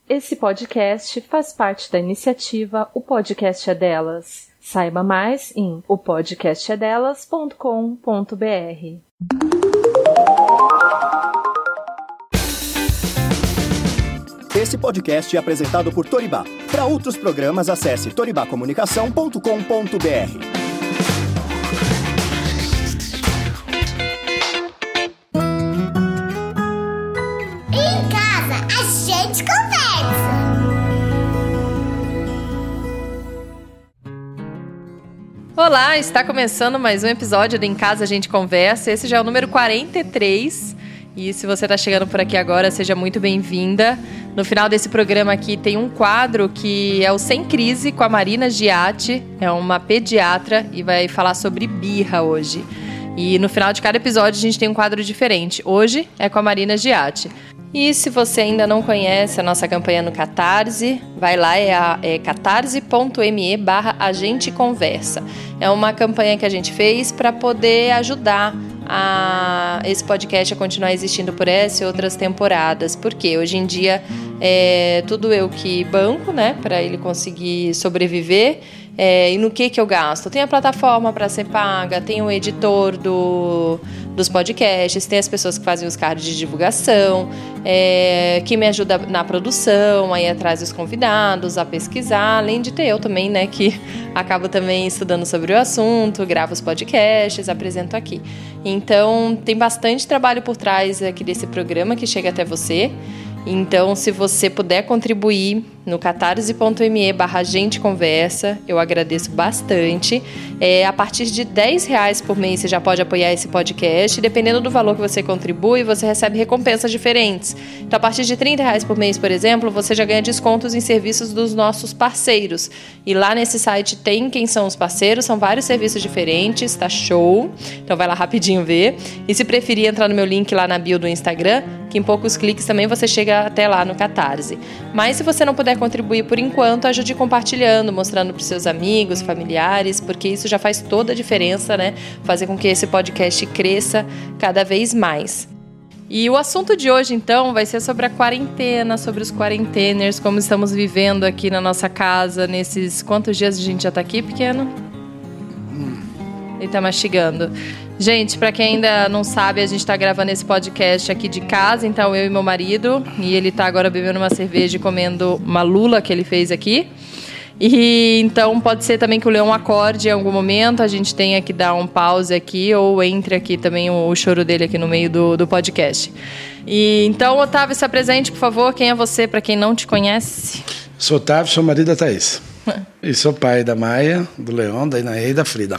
Esse podcast faz parte da iniciativa O Podcast é Delas. Saiba mais em opodcastedelas.com.br. Esse podcast é apresentado por Toribá. Para outros programas, acesse toribacomunicação.com.br. Olá, está começando mais um episódio do Em Casa a Gente Conversa. Esse já é o número 43. E se você está chegando por aqui agora, seja muito bem-vinda. No final desse programa aqui tem um quadro que é o Sem Crise com a Marina Giatti. É uma pediatra e vai falar sobre birra hoje. E no final de cada episódio a gente tem um quadro diferente. Hoje é com a Marina Giatti. E se você ainda não conhece a nossa campanha no Catarse, vai lá, é catarse.me/agenteconversa. É uma campanha que a gente fez para poder ajudar esse podcast a continuar existindo por essa e outras temporadas. Porque hoje em dia é tudo eu que banco, né, para ele conseguir sobreviver. E no que eu gasto? Tem a plataforma para ser paga, tem o editor dos podcasts, tem as pessoas que fazem os cards de divulgação, que me ajuda na produção, aí atrás dos convidados, a pesquisar, além de ter eu também, né, que acabo também estudando sobre o assunto, gravo os podcasts, apresento aqui. Então, tem bastante trabalho por trás aqui desse programa que chega até você. Então, se você puder contribuir no catarse.me/agenteconversa, eu agradeço bastante. A partir de R$10 por mês você já pode apoiar esse podcast. Dependendo do valor que você contribui, você recebe recompensas diferentes. Então, a partir de R$30 por mês, por exemplo, você já ganha descontos em serviços dos nossos parceiros. E lá nesse site tem quem são os parceiros, são vários serviços diferentes, tá show. Então, vai lá rapidinho ver. E se preferir entrar no meu link lá na bio do Instagram, que em poucos cliques também você chega até lá no Catarse. Mas se você não puder contribuir por enquanto, ajude compartilhando, mostrando para os seus amigos, familiares, porque isso já faz toda a diferença, né? Fazer com que esse podcast cresça cada vez mais. E o assunto de hoje, então, vai ser sobre a quarentena, sobre os quarenteners, como estamos vivendo aqui na nossa casa, nesses... Quantos dias a gente já está aqui, pequeno? Ele tá mastigando. Gente, pra quem ainda não sabe, a gente tá gravando esse podcast aqui de casa, então eu e meu marido, e ele tá agora bebendo uma cerveja e comendo uma lula que ele fez aqui. E então pode ser também que o Leão acorde em algum momento, a gente tenha que dar um pause aqui, ou entre aqui também o choro dele aqui no meio do podcast. E então, Otávio, se apresente, por favor. Quem é você, pra quem não te conhece? Sou Otávio, sou marido da Thaís. E sou pai da Maia, do Leão, da Inaê e da Frida.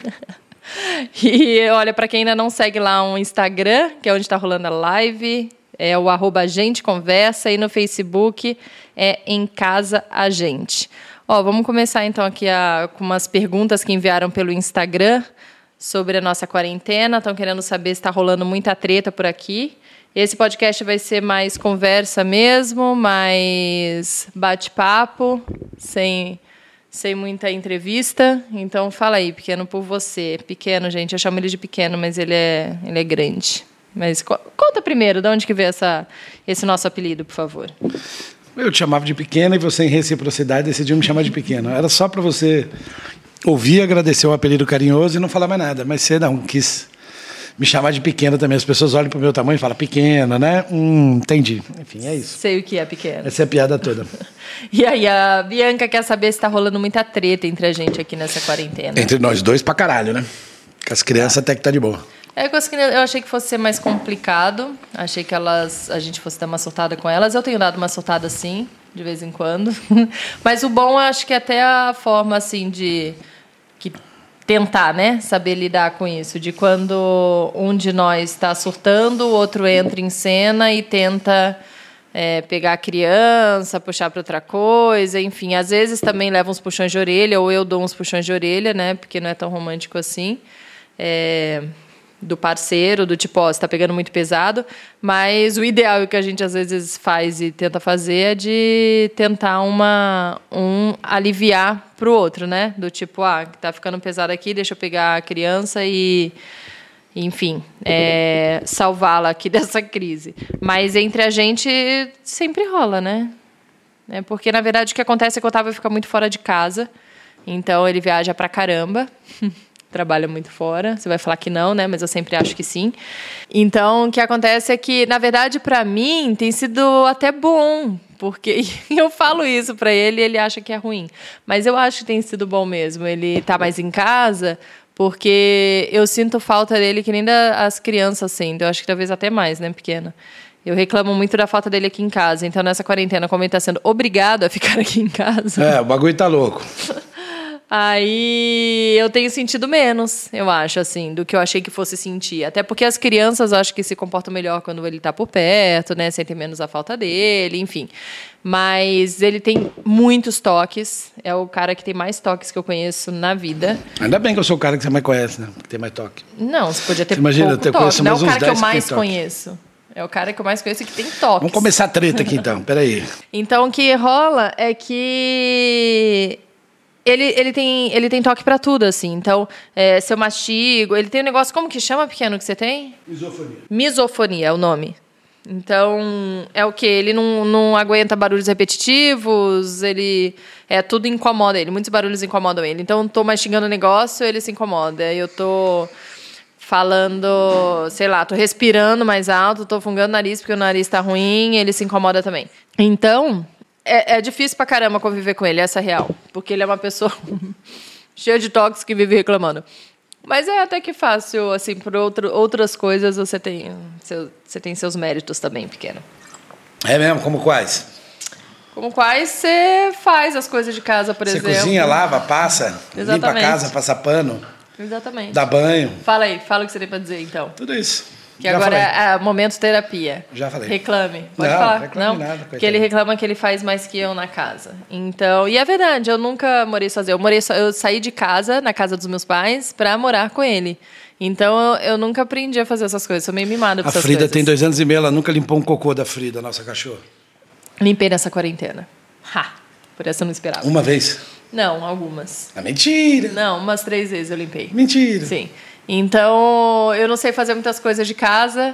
E olha, para quem ainda não segue lá um Instagram, que é onde está rolando a live, é o @agenteconversa, e no Facebook é Em Casa a Gente. Vamos começar então aqui com umas perguntas que enviaram pelo Instagram sobre a nossa quarentena. Estão querendo saber se está rolando muita treta por aqui. Esse podcast vai ser mais conversa mesmo, mais bate-papo, sem muita entrevista. Então, fala aí, pequeno, por você. Pequeno, gente, eu chamo ele de pequeno, mas ele é grande. Mas conta primeiro, de onde que veio esse nosso apelido, por favor. Eu te chamava de pequeno e você, em reciprocidade, decidiu me chamar de pequeno. Era só para você ouvir, agradecer o apelido carinhoso e não falar mais nada. Mas você não quis me chamar de pequeno também. As pessoas olham para o meu tamanho e falam, pequeno, né? Entendi. Enfim, é isso. Sei o que é pequeno. Essa é a piada toda. E aí, a Bianca quer saber se está rolando muita treta entre a gente aqui nessa quarentena. Entre nós dois pra caralho, né? Com as crianças até que tá de boa. Com as crianças eu achei que fosse ser mais complicado. Achei que a gente fosse dar uma surtada com elas. Eu tenho dado uma surtada, sim, de vez em quando. Mas o bom, eu acho que até a forma, assim, de... tentar, né, saber lidar com isso, de quando um de nós está surtando, o outro entra em cena e tenta pegar a criança, puxar para outra coisa, enfim, às vezes também leva uns puxões de orelha, ou eu dou uns puxões de orelha, né, porque não é tão romântico assim, do parceiro, do tipo, você está pegando muito pesado, mas o ideal que a gente às vezes faz e tenta fazer é de tentar aliviar pro outro, né? Do tipo, tá ficando pesado aqui, deixa eu pegar a criança e enfim, salvá-la aqui dessa crise. Mas entre a gente sempre rola, né? né? Porque, na verdade, o que acontece é que o Otávio fica muito fora de casa. Então, ele viaja pra caramba. Trabalha muito fora. Você vai falar que não, né? Mas eu sempre acho que sim. Então, o que acontece é que, na verdade, pra mim, tem sido até bom. Porque eu falo isso pra ele e ele acha que é ruim. Mas eu acho que tem sido bom mesmo. Ele tá mais em casa, porque eu sinto falta dele que nem as crianças sentem. Eu acho que talvez até mais, né, pequena? Eu reclamo muito da falta dele aqui em casa. Então, nessa quarentena, como ele tá sendo obrigado a ficar aqui em casa... O bagulho tá louco. Aí eu tenho sentido menos, eu acho, assim, do que eu achei que fosse sentir. Até porque as crianças, eu acho que se comportam melhor quando ele tá por perto, né? Sentem menos a falta dele, enfim. Mas ele tem muitos toques. É o cara que tem mais toques que eu conheço na vida. Ainda bem que eu sou o cara que você mais conhece, né? Que tem mais toque. Não, você podia ter você imagina, pouco eu toque. conheço Não é mais o uns cara que eu 10 mais que tem toque. conheço. É o cara que eu mais conheço que tem toques. Vamos começar a treta aqui, então. Peraí. Então, o que rola é que... Ele tem toque pra tudo, assim. Então, se eu mastigo... Ele tem um negócio... Como que chama, pequeno, que você tem? Misofonia. Misofonia é o nome. Então, é o quê? Ele não aguenta barulhos repetitivos, tudo incomoda ele. Muitos barulhos incomodam ele. Então, eu tô mastigando o negócio, ele se incomoda. Eu tô falando, sei lá, tô respirando mais alto, tô fungando o nariz porque o nariz tá ruim, ele se incomoda também. Então... É difícil pra caramba conviver com ele, essa é a real. Porque ele é uma pessoa cheia de toques que vive reclamando. Mas é até que fácil, assim, por outras coisas você tem seus méritos também, pequeno. É mesmo? Como quais? Como quais você faz as coisas de casa, por exemplo. Você cozinha, lava, passa, Exatamente. limpa a casa, passa pano. Exatamente. Dá banho. Fala o que você tem pra dizer, então. Tudo isso. Que Já agora falei. é momento terapia. Já falei. Reclame. Pode Não, falar. reclame Não, nada, porque ele reclama que ele faz mais que eu na casa. Então, e é verdade, eu nunca morei sozinha. Eu saí de casa, na casa dos meus pais, pra morar com ele. Então, eu nunca aprendi a fazer essas coisas. Sou meio mimada com essas coisas. A Frida tem 2 anos e meio, ela nunca limpou um cocô da Frida, nossa cachorra. Limpei nessa quarentena. Por essa eu não esperava. Uma vez? Não, algumas. Mentira! Não, umas 3 vezes eu limpei. Mentira! Sim. Então, eu não sei fazer muitas coisas de casa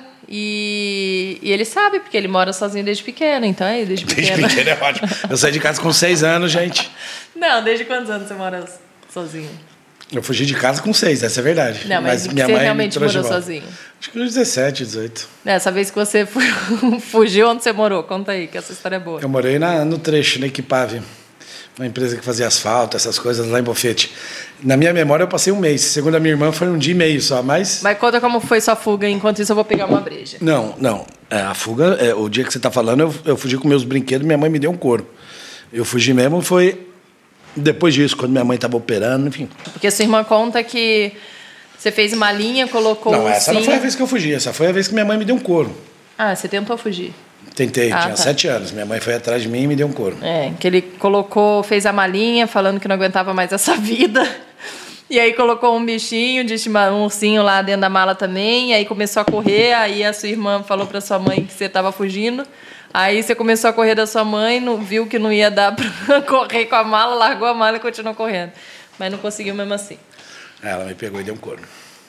e ele sabe, porque ele mora sozinho desde pequeno, então desde pequeno. Desde pequeno é ótimo. Eu saí de casa com 6 anos, gente. Não, desde quantos anos você mora sozinho? Eu fugi de casa com 6, essa é a verdade. Não, mas minha você mãe realmente me trouxe morou de volta. sozinho? Acho que uns 17, 18. Essa vez que você fugiu, onde você morou? Conta aí, que essa história é boa. Eu morei no trecho, na Equipave. Uma empresa que fazia asfalto, essas coisas lá em Bofete. Na minha memória eu passei 1 mês. Segundo a minha irmã foi 1 dia e meio só, mas conta como foi sua fuga, enquanto isso eu vou pegar uma breja. Não. A fuga, o dia que você está falando, eu fugi com meus brinquedos, minha mãe me deu um couro. Eu fugi mesmo, foi depois disso, quando minha mãe estava operando, enfim. Porque sua irmã conta que você fez uma linha, colocou Não, essa não sim. foi a vez que eu fugi, essa foi a vez que minha mãe me deu um couro. Ah, você tentou fugir. Tentei, tinha tá. 7 anos. Minha mãe foi atrás de mim e me deu um couro. Que ele fez a malinha, falando que não aguentava mais essa vida. E aí colocou um bichinho, um ursinho lá dentro da mala também. E aí começou a correr, aí a sua irmã falou pra sua mãe que você estava fugindo. Aí você começou a correr da sua mãe, viu que não ia dar pra correr com a mala, largou a mala e continuou correndo. Mas não conseguiu mesmo assim. Ela me pegou e deu um couro.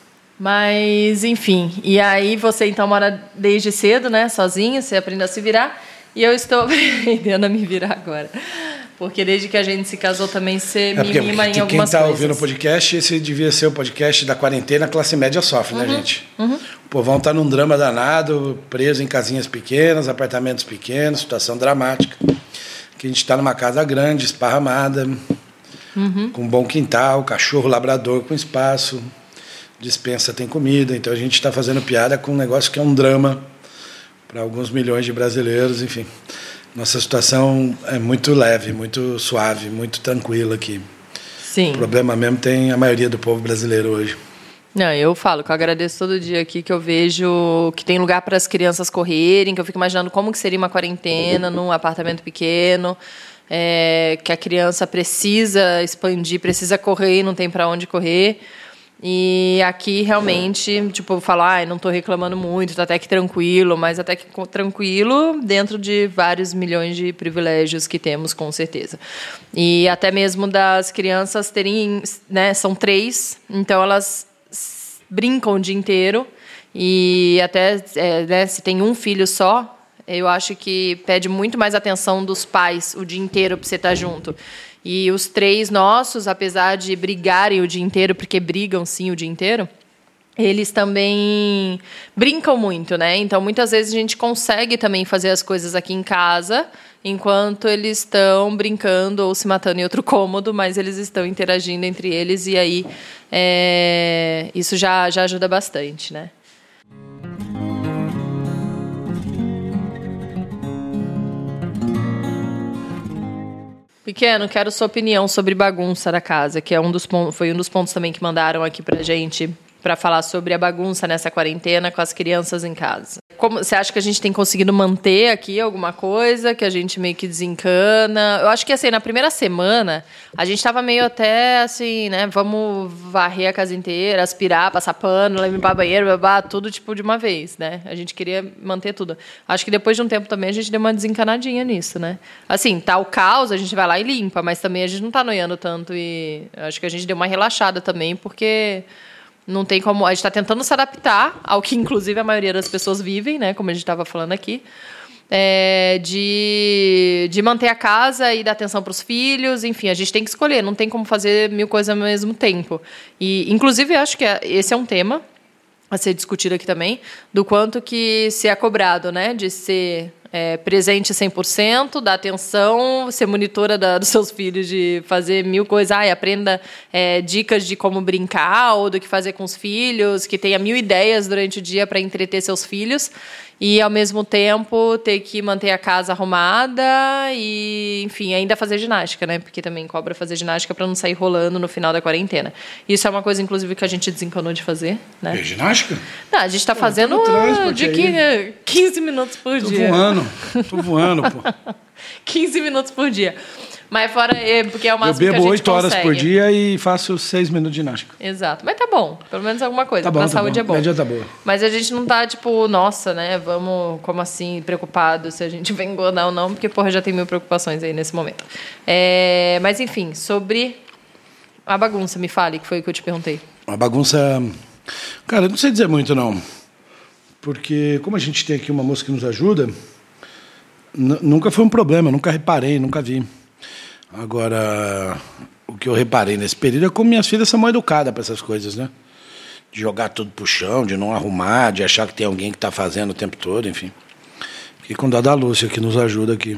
Mas, enfim. E aí você então mora desde cedo, né? Sozinho, você aprendeu a se virar. E eu estou aprendendo a me virar agora. Porque desde que a gente se casou também, você me mima em algumas coisas. Quem está ouvindo o podcast, esse devia ser o podcast da quarentena, a classe média sofre, né, gente? O povão está num drama danado, preso em casinhas pequenas, apartamentos pequenos, situação dramática. Que a gente está numa casa grande, esparramada, com um bom quintal, cachorro labrador com espaço, dispensa tem comida. Então a gente está fazendo piada com um negócio que é um drama para alguns milhões de brasileiros, enfim. Nossa situação é muito leve, muito suave, muito tranquila aqui. Sim. O problema mesmo tem a maioria do povo brasileiro hoje. Não, eu falo que eu agradeço todo dia aqui, que eu vejo que tem lugar para as crianças correrem, que eu fico imaginando como que seria uma quarentena num apartamento pequeno, que a criança precisa expandir, precisa correr e não tem para onde correr. E aqui, realmente, tipo, eu falo, não estou reclamando muito, está até que tranquilo, mas até que tranquilo dentro de vários milhões de privilégios que temos, com certeza. E até mesmo das crianças terem, né, são 3, então elas brincam o dia inteiro, e até, né, se tem um filho só, Eu acho que pede muito mais atenção dos pais o dia inteiro para você estar junto. E os 3 nossos, apesar de brigarem o dia inteiro, porque brigam sim o dia inteiro, eles também brincam muito, né? Então, muitas vezes a gente consegue também fazer as coisas aqui em casa, enquanto eles estão brincando ou se matando em outro cômodo, mas eles estão interagindo entre eles, e aí isso já ajuda bastante, né? Pequeno, quero sua opinião sobre bagunça da casa, que foi um dos pontos também que mandaram aqui pra gente, para falar sobre a bagunça nessa quarentena com as crianças em casa. Como você acha que a gente tem conseguido manter aqui alguma coisa, que a gente meio que desencana? Eu acho que, assim, na primeira semana, a gente estava meio até, assim, né, vamos varrer a casa inteira, aspirar, passar pano, limpar banheiro, tudo, tipo, de uma vez, né? A gente queria manter tudo. Acho que depois de um tempo também a gente deu uma desencanadinha nisso, né? Assim, tá o caos, a gente vai lá e limpa, mas também a gente não tá noiando tanto, e acho que a gente deu uma relaxada também, porque... Não tem como... A gente está tentando se adaptar ao que, inclusive, a maioria das pessoas vivem, né? Como a gente estava falando aqui. De manter a casa e dar atenção para os filhos. Enfim, a gente tem que escolher. Não tem como fazer 1000 coisas ao mesmo tempo. E, inclusive, eu acho que esse é um tema a ser discutido aqui também, do quanto que se é cobrado, né? De ser... presente 100%, dar atenção, ser monitora dos seus filhos, de fazer 1000 coisas. Aprenda dicas de como brincar ou do que fazer com os filhos, que tenha 1000 ideias durante o dia para entreter seus filhos e, ao mesmo tempo, ter que manter a casa arrumada e, enfim, ainda fazer ginástica, né? Porque também cobra fazer ginástica para não sair rolando no final da quarentena. Isso é uma coisa, inclusive, que a gente desencanou de fazer, né? Ginástica? Não, a gente está fazendo de 15 minutos por dia. Tô voando, pô. 15 minutos por dia. Mas fora, porque é o máximo que a gente consegue. Eu bebo 8 horas por dia e faço 6 minutos de ginástica. Exato. Mas tá bom. Pelo menos alguma coisa. Tá bom, pra saúde bom. É bom. Média tá boa. Mas a gente não tá, tipo, nossa, né? Vamos, como assim, preocupado se a gente vai engordar ou não. Porque, porra, já tem 1000 preocupações aí nesse momento. Mas, enfim, sobre a bagunça, me fale, que foi o que eu te perguntei. A bagunça... Cara, eu não sei dizer muito, não. Porque, como a gente tem aqui uma moça que nos ajuda... Nunca foi um problema, nunca reparei, nunca vi. Agora, o que eu reparei nesse período é como minhas filhas são mal educadas para essas coisas, né? De jogar tudo pro chão, de não arrumar, de achar que tem alguém que está fazendo o tempo todo, enfim. Fiquei com dó da Lúcia, que nos ajuda aqui.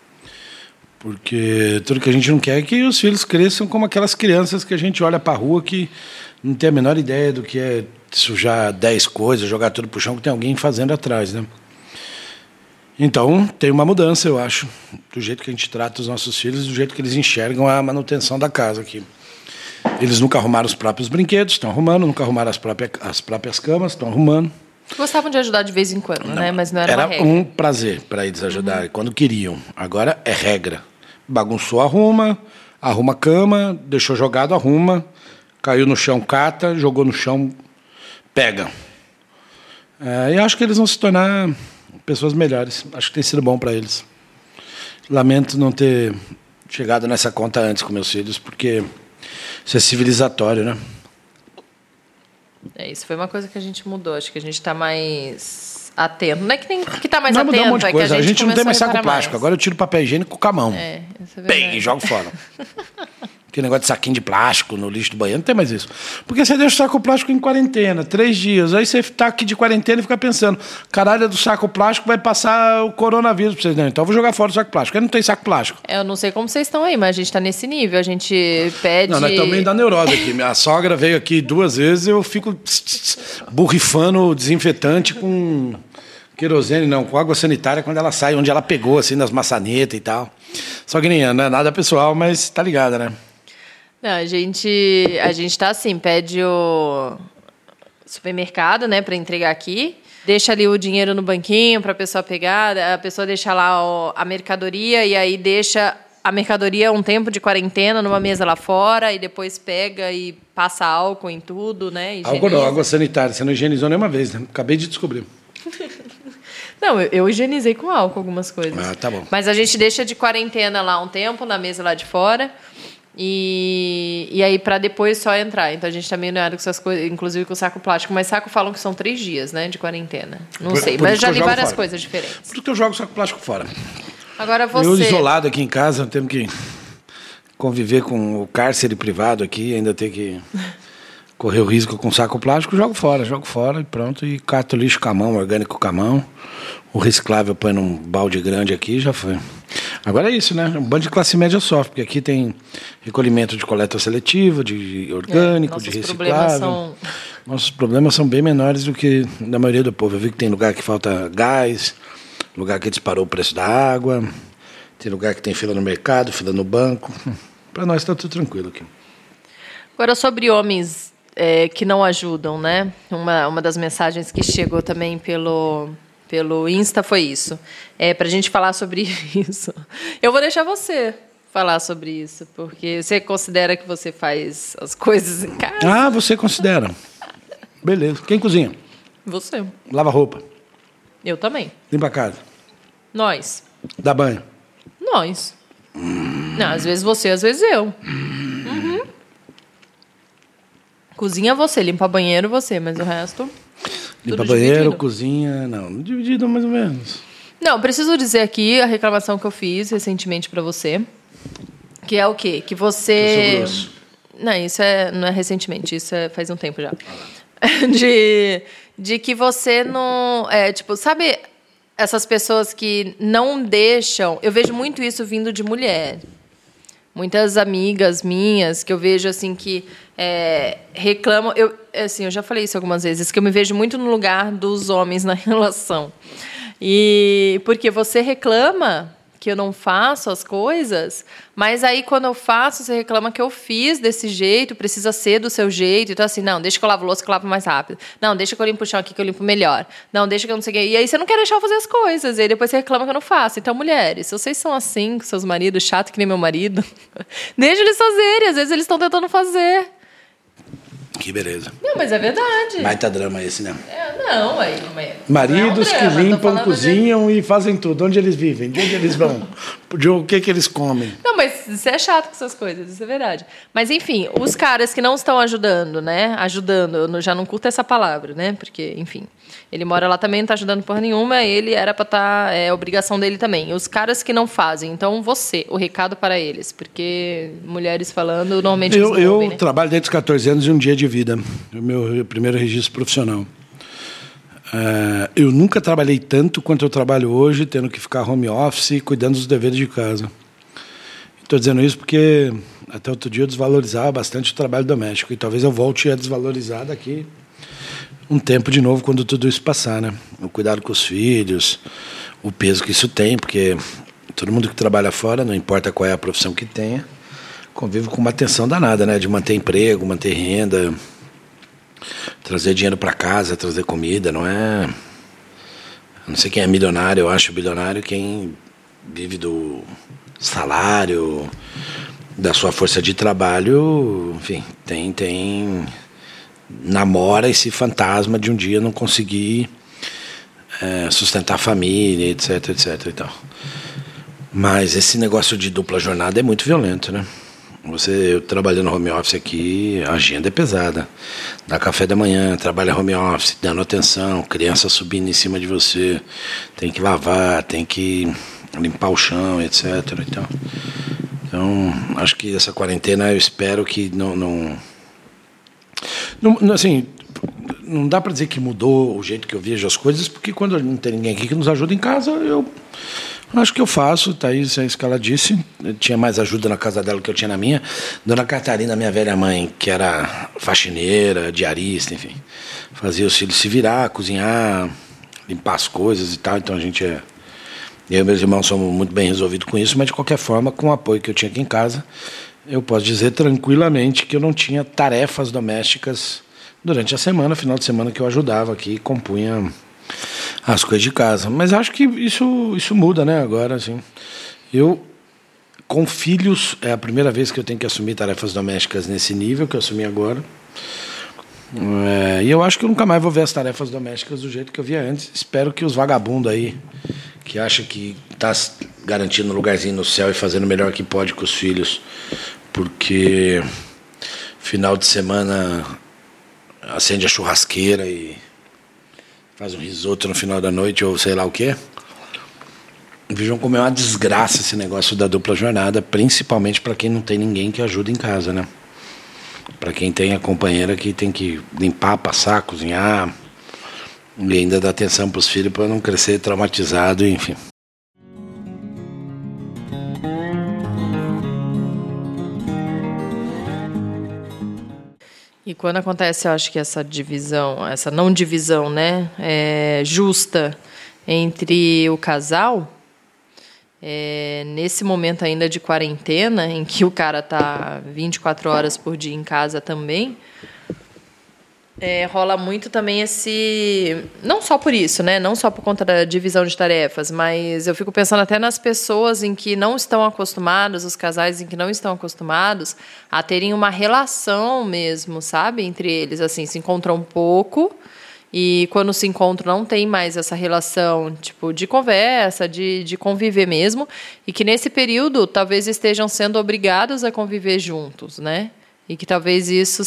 Porque tudo que a gente não quer é que os filhos cresçam como aquelas crianças que a gente olha para a rua que não tem a menor ideia do que é sujar 10 coisas, jogar tudo pro chão, que tem alguém fazendo atrás, né? Então, tem uma mudança, eu acho, do jeito que a gente trata os nossos filhos, do jeito que eles enxergam a manutenção da casa aqui. Eles nunca arrumaram os próprios brinquedos, estão arrumando, nunca arrumaram as próprias camas, estão arrumando. Gostavam de ajudar de vez em quando, né? Mas não era uma regra. Era um prazer para eles ajudarem, quando queriam. Agora é regra. Bagunçou, arruma a cama, deixou jogado, arruma, caiu no chão, cata, jogou no chão, pega. E acho que eles vão se tornar... pessoas melhores. Acho que tem sido bom para eles. Lamento não ter chegado nessa conta antes com meus filhos, porque isso é civilizatório, né? Isso foi uma coisa que a gente mudou. Acho que a gente está mais atento. Não é que tem que tá mais não, atento, mudou um monte de coisa. que a gente não tem mais saco plástico. Mais. Agora eu tiro papel higiênico com a mão. Isso é Bem, e jogo fora. Aquele negócio de saquinho de plástico no lixo do banheiro, não tem mais isso. Porque você deixa o saco plástico em quarentena, 3 dias. Aí você tá aqui de quarentena e fica pensando, caralho, do saco plástico vai passar o coronavírus pra vocês. Não, então eu vou jogar fora o saco plástico. Aí não tem saco plástico. Eu não sei como vocês estão aí, mas a gente tá nesse nível. A gente pede... Não, nós também dá neurose aqui. Minha sogra veio aqui 2 vezes e eu fico borrifando desinfetante com... querosene, não, com água sanitária quando ela sai, onde ela pegou, assim, nas maçanetas e tal. Só que não é nada pessoal, mas tá ligada, né? Não, a gente tá assim, pede o supermercado, né, para entregar aqui, deixa ali o dinheiro no banquinho para a pessoa pegar, a pessoa deixa lá a mercadoria e aí deixa a mercadoria um tempo de quarentena numa mesa lá fora e depois pega e passa álcool em tudo, né? Álcool não, água sanitária, você não higienizou nenhuma vez, né? Acabei de descobrir. Não, eu higienizei com álcool algumas coisas. Tá bom. Mas a gente deixa de quarentena lá um tempo, na mesa lá de fora. E aí, para depois só entrar. Então, a gente também não era com essas coisas, inclusive com saco plástico. Mas saco falam que são 3 dias, né, de quarentena. Não sei, mas já li várias coisas diferentes. Por isso que eu jogo saco plástico fora. Agora você... Eu isolado aqui em casa, temos que conviver com o cárcere privado aqui, ainda ter que correr o risco com saco plástico, jogo fora e pronto. E cato lixo com a mão, orgânico com a mão. O reciclável põe num balde grande aqui e já foi. Agora é isso, né? Um bando de classe média sofre, porque aqui tem recolhimento de coleta seletiva, de orgânico, de reciclável. Nossos problemas são bem menores do que da maioria do povo. Eu vi que tem lugar que falta gás, lugar que disparou o preço da água, tem lugar que tem fila no mercado, fila no banco. Para nós está tudo tranquilo aqui. Agora, sobre homens que não ajudam, né? Uma das mensagens que chegou também pelo Insta foi isso. Para a gente falar sobre isso. Eu vou deixar você falar sobre isso, porque você considera que você faz as coisas em casa? Ah, você considera. Beleza. Quem cozinha? Você. Lava roupa? Eu também. Limpa a casa? Nós. Dá banho? Nós. Não, às vezes você, às vezes eu. Uhum. Cozinha você, limpa banheiro você, mas o resto... Limpa banheiro, dividido. Cozinha... Não, dividido mais ou menos. Não, preciso dizer aqui a reclamação que eu fiz recentemente para você, que é o quê? Que você... Não, isso não é recentemente, isso faz um tempo já. De que você não... sabe essas pessoas que não deixam... Eu vejo muito isso vindo de mulher. Muitas amigas minhas que eu vejo assim que reclamam... Eu já falei isso algumas vezes, que eu me vejo muito no lugar dos homens na relação. E porque você reclama que eu não faço as coisas, mas aí quando eu faço, você reclama que eu fiz desse jeito, precisa ser do seu jeito. Então, assim, não, deixa que eu lavo louça, que eu lavo mais rápido. Não, deixa que eu limpo o chão aqui, que eu limpo melhor. Não, deixa que eu não sei o quê. E aí você não quer deixar eu fazer as coisas. E aí depois você reclama que eu não faço. Então, mulheres, se vocês são assim com seus maridos, chato que nem meu marido, deixa eles fazerem. Às vezes eles estão tentando fazer. Que beleza. Não, mas é verdade. Baita drama esse, né? Não, aí... Maridos que limpam, cozinham e fazem tudo. Onde eles vivem? De onde eles vão? O que eles comem? Não, mas você é chato com essas coisas, isso é verdade. Mas, enfim, os caras que não estão ajudando, né? Ajudando, eu já não curto essa palavra, né? Porque, enfim, ele mora lá também, não está ajudando porra nenhuma, ele era para estar... É obrigação dele também. Os caras que não fazem, então o recado para eles. Porque mulheres falando, normalmente eles não ouvem, né? Trabalho desde os 14 anos e um dia de vida. O meu primeiro registro profissional. Eu nunca trabalhei tanto quanto eu trabalho hoje, tendo que ficar home office, cuidando dos deveres de casa. Estou dizendo isso porque até outro dia eu desvalorizava bastante o trabalho doméstico e talvez eu volte a desvalorizar daqui um tempo de novo quando tudo isso passar, né? O cuidado com os filhos, o peso que isso tem, porque todo mundo que trabalha fora, não importa qual é a profissão que tenha, convive com uma tensão danada, né? De manter emprego, manter renda, trazer dinheiro para casa, trazer comida, não é... Eu não sei quem é milionário, eu acho bilionário quem vive do salário, da sua força de trabalho, enfim, namora esse fantasma de um dia não conseguir sustentar a família, etc, etc e tal. Mas esse negócio de dupla jornada é muito violento, né? Eu trabalhando home office aqui, a agenda é pesada. Dá café da manhã, trabalha home office, dando atenção, criança subindo em cima de você, tem que lavar, tem que limpar o chão, etc. Então, acho que essa quarentena, eu espero que não assim, não dá para dizer que mudou o jeito que eu vejo as coisas, porque quando não tem ninguém aqui que nos ajuda em casa, eu acho que eu faço, Thaís, é isso que ela disse. Eu tinha mais ajuda na casa dela do que eu tinha na minha. Dona Catarina, minha velha mãe, que era faxineira, diarista, enfim, fazia os filhos se virar, cozinhar, limpar as coisas e tal. Então eu e meus irmãos somos muito bem resolvidos com isso, mas de qualquer forma, com o apoio que eu tinha aqui em casa, eu posso dizer tranquilamente que eu não tinha tarefas domésticas durante a semana, final de semana que eu ajudava aqui e compunha as coisas de casa. Mas acho que isso muda, né, agora, assim. Eu, com filhos, é a primeira vez que eu tenho que assumir tarefas domésticas nesse nível que eu assumi agora. E eu acho que eu nunca mais vou ver as tarefas domésticas do jeito que eu via antes. Espero que os vagabundos aí, que acham que está garantindo um lugarzinho no céu e fazendo o melhor que pode com os filhos, porque final de semana acende a churrasqueira e faz um risoto no final da noite ou sei lá o quê. Vejam como é uma desgraça esse negócio da dupla jornada, principalmente para quem não tem ninguém que ajude em casa, né? Para quem tem a companheira que tem que limpar, passar, cozinhar e ainda dar atenção para os filhos para não crescer traumatizado, enfim. E quando acontece, eu acho que essa divisão, essa não divisão, né, justa entre o casal, nesse momento ainda de quarentena, em que o cara tá 24 horas por dia em casa também, rola muito também esse... Não só por isso, né? Não só por conta da divisão de tarefas, mas eu fico pensando até nas pessoas em que não estão acostumadas, os casais em que não estão acostumados a terem uma relação mesmo, sabe? Entre eles, assim, se encontram um pouco e quando se encontram não tem mais essa relação, tipo, de conversa, de conviver mesmo, e que nesse período talvez estejam sendo obrigados a conviver juntos, né? E que talvez isso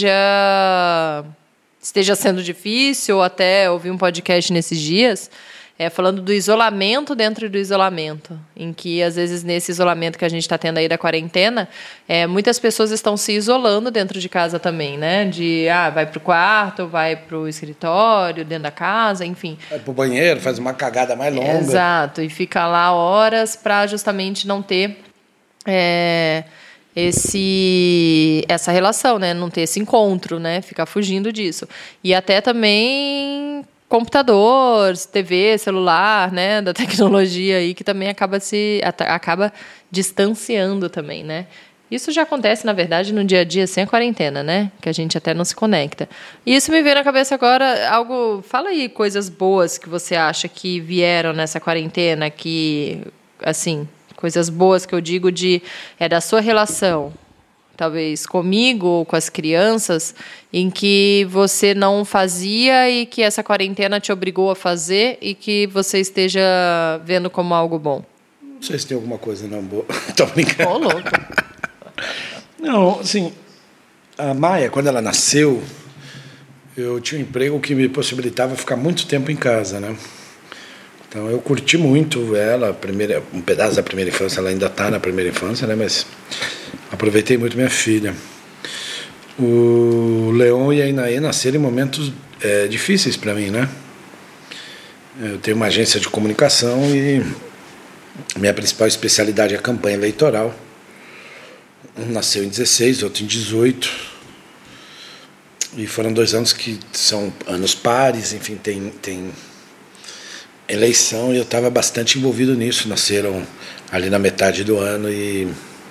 esteja sendo difícil, ou até ouvi um podcast nesses dias, falando do isolamento dentro do isolamento, em que, às vezes, nesse isolamento que a gente está tendo aí da quarentena, muitas pessoas estão se isolando dentro de casa também, né? Vai para o quarto, vai para o escritório, dentro da casa, enfim. Vai para o banheiro, faz uma cagada mais longa. Exato, e fica lá horas para justamente não ter... essa relação, né? Não ter esse encontro, né? Ficar fugindo disso. E até também computador, TV, celular, né? Da tecnologia aí, que também acaba distanciando também, né? Isso já acontece, na verdade, no dia a dia sem a quarentena, né? Que a gente até não se conecta. E isso me veio na cabeça agora, fala aí coisas boas que você acha que vieram nessa quarentena, que, assim... Coisas boas que eu digo da sua relação, talvez comigo ou com as crianças, em que você não fazia e que essa quarentena te obrigou a fazer e que você esteja vendo como algo bom. Não sei se tem alguma coisa não boa. Tô brincando. Ô, louco. Não, assim, a Maia, quando ela nasceu, eu tinha um emprego que me possibilitava ficar muito tempo em casa, né? Então eu curti muito ela, um pedaço da primeira infância, ela ainda está na primeira infância, né? Mas aproveitei muito minha filha. O Leon e a Inaê nasceram em momentos difíceis para mim, né? Eu tenho uma agência de comunicação e minha principal especialidade é a campanha eleitoral. Um nasceu em 16, outro em 18. E foram 2 anos que são anos pares, enfim, tem eleição e eu estava bastante envolvido nisso. Nasceram ali na metade do ano e...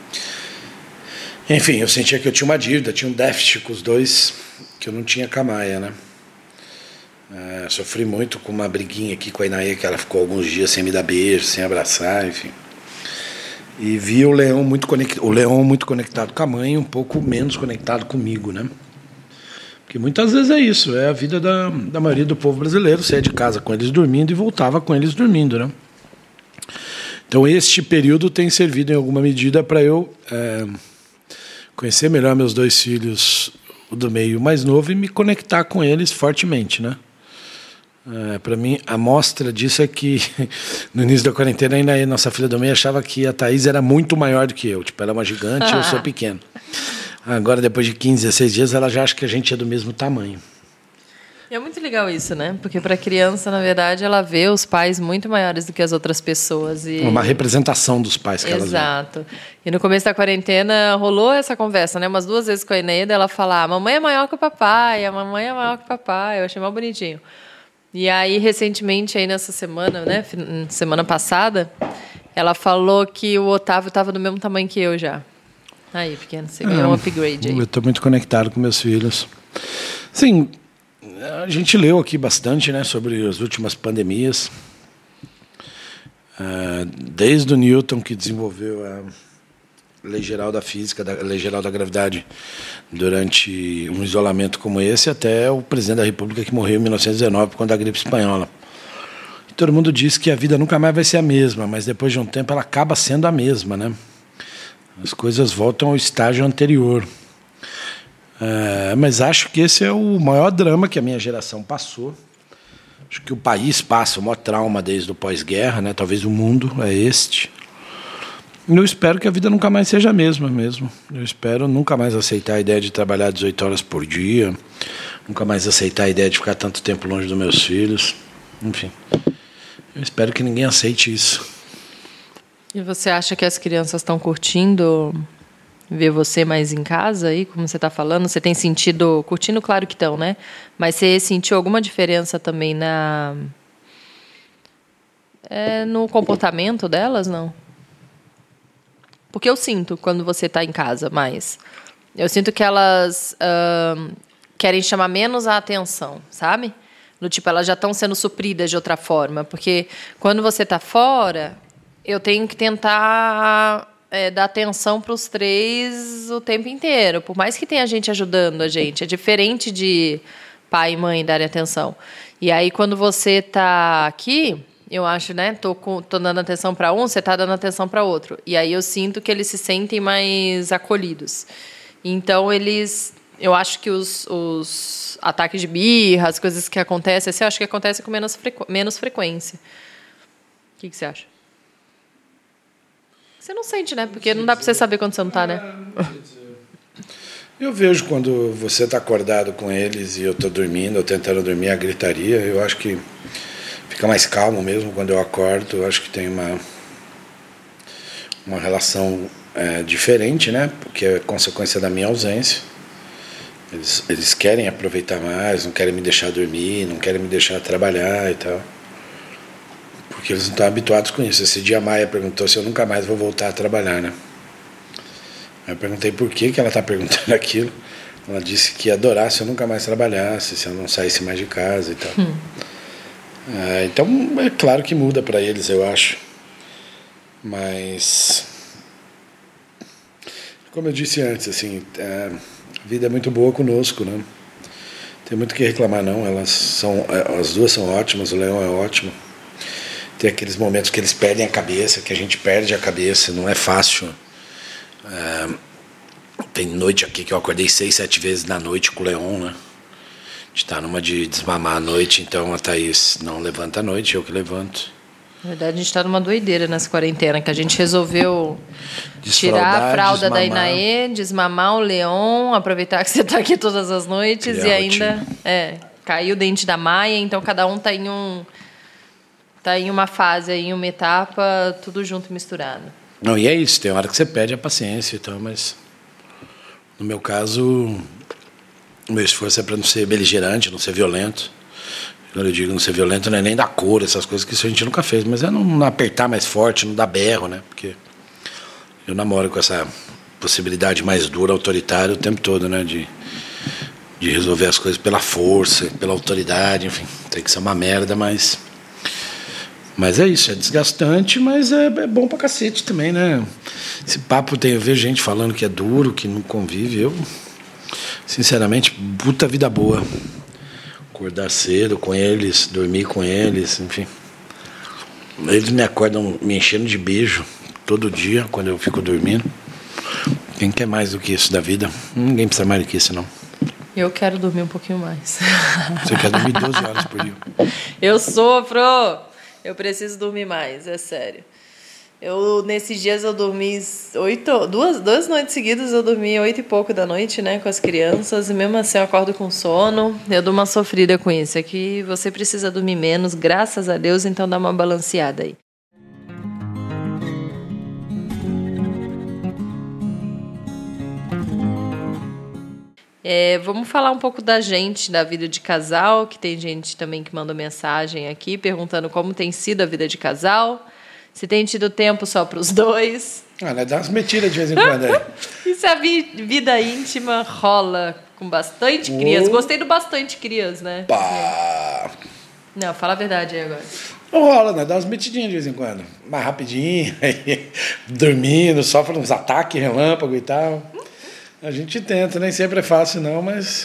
Enfim, eu sentia que eu tinha uma dívida, tinha um déficit com os dois que eu não tinha com a Maia, né? Sofri muito com uma briguinha aqui com a Inaê, que ela ficou alguns dias sem me dar beijo, sem abraçar, enfim. E vi o Leão muito conectado com a mãe e um pouco menos conectado comigo, né? Porque muitas vezes é isso, é a vida da maioria do povo brasileiro. Saía de casa com eles dormindo e voltava com eles dormindo, né? Então este período tem servido em alguma medida para eu conhecer melhor meus 2 filhos, o do meio e o mais novo, e me conectar com eles fortemente, né? Para mim, a mostra disso é que no início da quarentena, ainda a nossa filha do meio achava que a Thaís era muito maior do que eu. Tipo, ela é uma gigante e eu sou pequeno. Agora, depois de 15, 16 dias, ela já acha que a gente é do mesmo tamanho. É muito legal isso, né? Porque para a criança, na verdade, ela vê os pais muito maiores do que as outras pessoas. Uma representação dos pais que elas veem. Exato. E no começo da quarentena rolou essa conversa, né? Umas 2 vezes com a Eneida, ela fala: a mamãe é maior que o papai, a mamãe é maior que o papai. Eu achei mal bonitinho. E aí, recentemente, aí nessa semana, né? Semana passada, ela falou que o Otávio estava do mesmo tamanho que eu já. Aí, pequeno, você ganhou um upgrade aí. Eu estou muito conectado com meus filhos. Sim, a gente leu aqui bastante, né, sobre as últimas pandemias. Desde o Newton, que desenvolveu a lei geral da física, a lei geral da gravidade, durante um isolamento como esse, até o presidente da República que morreu em 1919, quando a gripe espanhola. E todo mundo diz que a vida nunca mais vai ser a mesma, mas depois de um tempo ela acaba sendo a mesma, né? As coisas voltam ao estágio anterior. Mas acho que esse é o maior drama que a minha geração passou. Acho que o país passa o maior trauma desde o pós-guerra, né? Talvez o mundo é este. E eu espero que a vida nunca mais seja a mesma mesmo. Eu espero nunca mais aceitar a ideia de trabalhar 18 horas por dia, nunca mais aceitar a ideia de ficar tanto tempo longe dos meus filhos. Enfim, eu espero que ninguém aceite isso. E você acha que as crianças estão curtindo ver você mais em casa aí, como você está falando? Você tem sentido, curtindo, claro que estão, né? Mas você sentiu alguma diferença também no comportamento delas, não? Porque eu sinto quando você está em casa mais. Eu sinto que elas querem chamar menos a atenção, sabe? Do tipo, elas já estão sendo supridas de outra forma. Porque quando você está fora, eu tenho que tentar dar atenção para os 3 o tempo inteiro. Por mais que tenha gente ajudando a gente. É diferente de pai e mãe darem atenção. E aí, quando você está aqui, eu acho, né? Tô dando atenção para um, você está dando atenção para outro. E aí eu sinto que eles se sentem mais acolhidos. Então, eu acho que os ataques de birra, as coisas que acontecem, eu acho que acontecem com menos frequência. O que você acha? Você não sente, né? Porque não dá para você saber quando você não está, né? Eu vejo quando você está acordado com eles e eu estou dormindo, ou tentando dormir, a gritaria. Eu acho que fica mais calmo mesmo quando eu acordo. Eu acho que tem uma relação diferente, né? Porque é consequência da minha ausência. Eles querem aproveitar mais, não querem me deixar dormir, não querem me deixar trabalhar e tal. Porque eles não estão habituados com isso. Esse dia a Maia perguntou se eu nunca mais vou voltar a trabalhar, né? Aí eu perguntei por que ela está perguntando aquilo. Ela disse que ia adorar se eu nunca mais trabalhasse, se eu não saísse mais de casa e tal. Então, é claro que muda para eles, eu acho. Mas, como eu disse antes, assim, a vida é muito boa conosco, né? Tem muito o que reclamar, não. As duas são ótimas, o Leão é ótimo. Tem aqueles momentos que eles perdem a cabeça, que a gente perde a cabeça, não é fácil. Tem noite aqui que eu acordei 6, 7 vezes na noite com o Leão, né? A gente tá numa de desmamar à noite, então a Thaís não levanta à noite, eu que levanto. Na verdade, a gente está numa doideira nessa quarentena, que a gente resolveu tirar a fralda da Inaê, desmamar o Leão, aproveitar que você está aqui todas as noites e ainda caiu o dente da Maia, então cada um está em uma fase, em uma etapa, tudo junto e misturado. Não, e é isso, tem hora que você perde a paciência e tal, mas no meu caso, o meu esforço é para não ser beligerante, não ser violento. Quando eu digo não ser violento, não é nem dar cor, essas coisas que isso a gente nunca fez, mas é não apertar mais forte, não dar berro, né? Porque eu namoro com essa possibilidade mais dura, autoritária, o tempo todo, né? De resolver as coisas pela força, pela autoridade, enfim. Tem que ser uma merda, mas é isso, é desgastante, mas é bom pra cacete também, né? Esse papo eu vejo gente falando que é duro, que não convive. Eu, sinceramente, puta vida boa. Acordar cedo com eles, dormir com eles, enfim. Eles me acordam me enchendo de beijo todo dia quando eu fico dormindo. Quem quer mais do que isso da vida? Ninguém precisa mais do que isso, não. Eu quero dormir um pouquinho mais. Você quer dormir 12 horas por dia? Eu sofro! Eu preciso dormir mais, é sério. Nesses dias eu dormi 2 noites seguidas, eu dormi 8 e pouco da noite, né, com as crianças, e mesmo assim eu acordo com sono. Eu dou uma sofrida com isso. É que você precisa dormir menos, graças a Deus, então dá uma balanceada aí. Vamos falar um pouco da gente, da vida de casal, que tem gente também que mandou mensagem aqui, perguntando como tem sido a vida de casal. Se tem tido tempo só para os dois. Né, dá umas metidas de vez em quando aí. E se a vida íntima rola com bastante crias? Gostei do bastante crias, né? Pá. Não, fala a verdade aí agora. Não rola, né? Dá umas metidinhas de vez em quando. Mais rapidinho, aí, dormindo, sofre uns ataques relâmpago e tal. A gente tenta, nem sempre é fácil não, mas... Mas